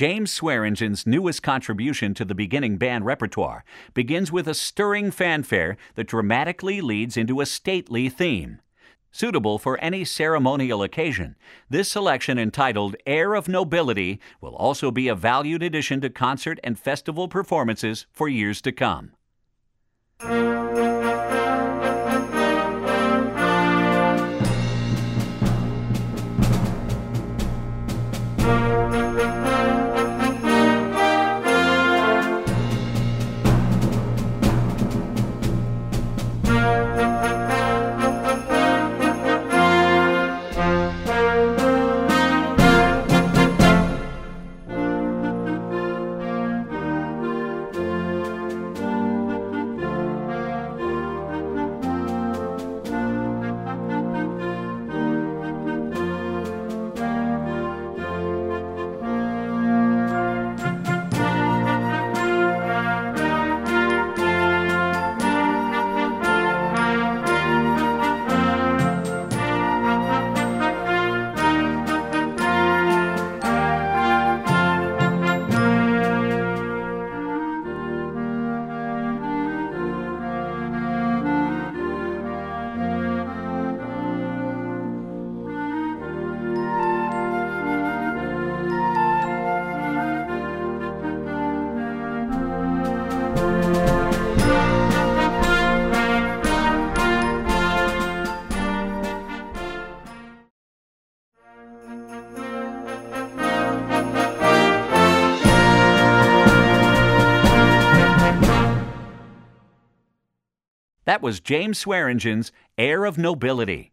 James Swearengen's newest contribution to the beginning band repertoire begins with a stirring fanfare that dramatically leads into a stately theme. Suitable for any ceremonial occasion, this selection entitled Air of Nobility will also be a valued addition to concert and festival performances for years to come. That was James Swearengen's Air of Nobility.